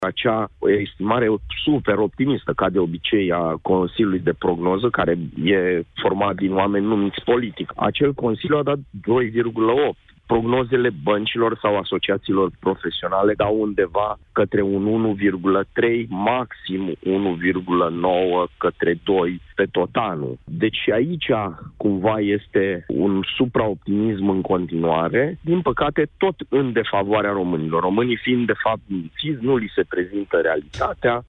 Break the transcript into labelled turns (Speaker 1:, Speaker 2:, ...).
Speaker 1: acea estimare super optimistă, ca de obicei, a Consiliului de Prognoză, care e format din oameni numiți politic. Acel Consiliu a dat 2,8. Prognozele băncilor sau asociațiilor profesionale dau undeva către un 1,3, maxim 1,9 către 2 pe tot anul. Deci aici cumva este un supraoptimism în continuare, din păcate tot în defavoarea românilor. Românii fiind de fapt mințiți, nu li se prezintă realitatea,